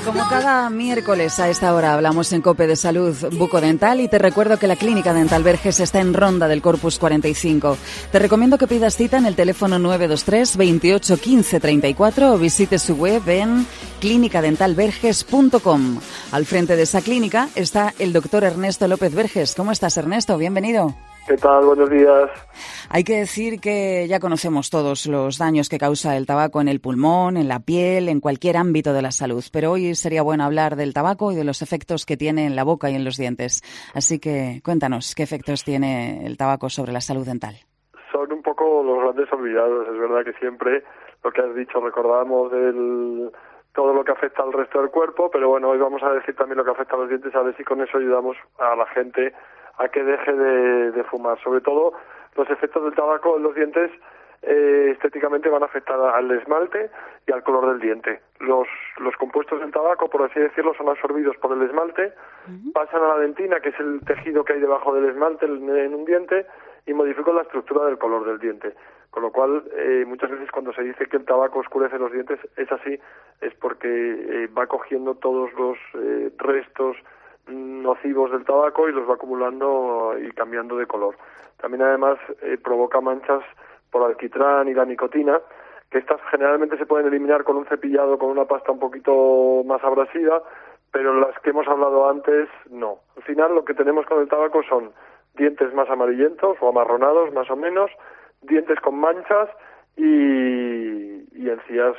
Como cada miércoles a esta hora hablamos en COPE de salud bucodental y te recuerdo que la Clínica Dental Verges está en Ronda del Corpus 45. Te recomiendo que pidas cita en el teléfono 923 28 15 34 o visites su web en clinicadentalverges.com. Al frente de esa clínica está el doctor Ernesto López Verges. ¿Cómo estás, Ernesto? Bienvenido. ¿Qué tal? Buenos días. Hay que decir que ya conocemos todos los daños que causa el tabaco en el pulmón, en la piel, en cualquier ámbito de la salud. Pero hoy sería bueno hablar del tabaco y de los efectos que tiene en la boca y en los dientes. Así que cuéntanos, ¿qué efectos tiene el tabaco sobre la salud dental? Son un poco los grandes olvidados. Es verdad que siempre lo que has dicho recordamos todo lo que afecta al resto del cuerpo, pero bueno, hoy vamos a decir también lo que afecta a los dientes, a ver si con eso ayudamos a la gente a que deje de fumar. Sobre todo, los efectos del tabaco en los dientes estéticamente van a afectar al esmalte y al color del diente. Los compuestos del tabaco, por así decirlo, son absorbidos por el esmalte, pasan a la dentina, que es el tejido que hay debajo del esmalte en un diente, y modifican la estructura del color del diente. Con lo cual, muchas veces cuando se dice que el tabaco oscurece los dientes, es así, es porque va cogiendo todos los restos nocivos del tabaco y los va acumulando y cambiando de color. También además provoca manchas por alquitrán y la nicotina, que estas generalmente se pueden eliminar con un cepillado, con una pasta un poquito más abrasiva, pero las que hemos hablado antes no. Al final lo que tenemos con el tabaco son dientes más amarillentos o amarronados más o menos, dientes con manchas y encías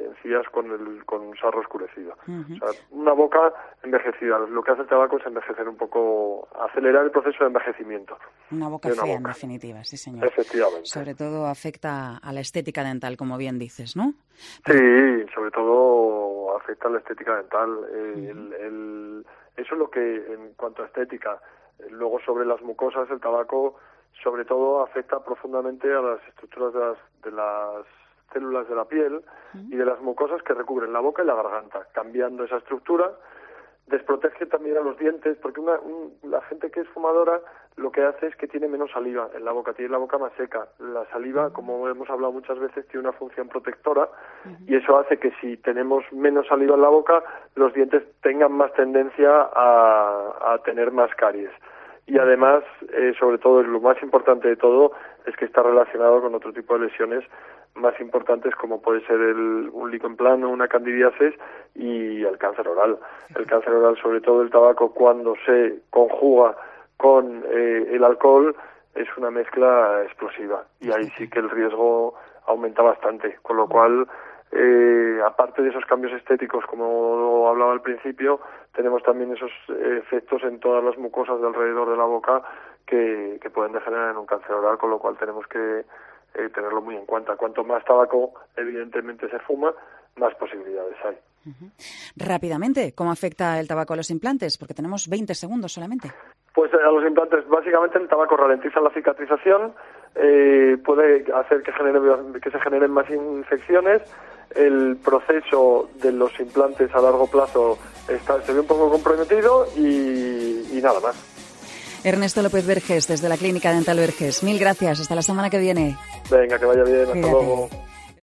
con sarro oscurecido. O sea, una boca envejecida. Lo que hace el tabaco es envejecer un poco, acelerar el proceso de envejecimiento. Una boca fea, en definitiva, sí señor. Efectivamente. Sobre todo afecta a la estética dental, como bien dices, ¿no? Sí, sobre todo afecta a la estética dental. Eso es lo que, en cuanto a estética. Luego, sobre las mucosas, el tabaco sobre todo afecta profundamente a las estructuras de las células de la piel y de las mucosas que recubren la boca y la garganta, cambiando esa estructura. Desprotege también a los dientes, porque la gente que es fumadora lo que hace es que tiene menos saliva en la boca, tiene la boca más seca. La saliva, como hemos hablado muchas veces, tiene una función protectora y eso hace que si tenemos menos saliva en la boca, los dientes tengan más tendencia a tener más caries. Y además, sobre todo, lo más importante de todo, es que está relacionado con otro tipo de lesiones más importantes, como puede ser un lichen plano, una candidiasis y el cáncer oral. El cáncer oral, sobre todo el tabaco, cuando se conjuga con el alcohol, es una mezcla explosiva. Y ahí sí que el riesgo aumenta bastante. Con lo cual, aparte de esos cambios estéticos, como hablaba al principio, tenemos también esos efectos en todas las mucosas de alrededor de la boca que pueden degenerar en un cáncer oral, con lo cual tenemos que tenerlo muy en cuenta. Cuanto más tabaco, evidentemente, se fuma, más posibilidades hay. Rápidamente, ¿cómo afecta el tabaco a los implantes? Porque tenemos 20 segundos solamente. Pues a los implantes, básicamente el tabaco ralentiza la cicatrización, puede hacer que se generen más infecciones. El proceso de los implantes a largo plazo se ve un poco comprometido y nada más. Ernesto López Verges, desde la Clínica Dental Verges. Mil gracias. Hasta la semana que viene. Venga, que vaya bien. Hasta Cuídate. luego.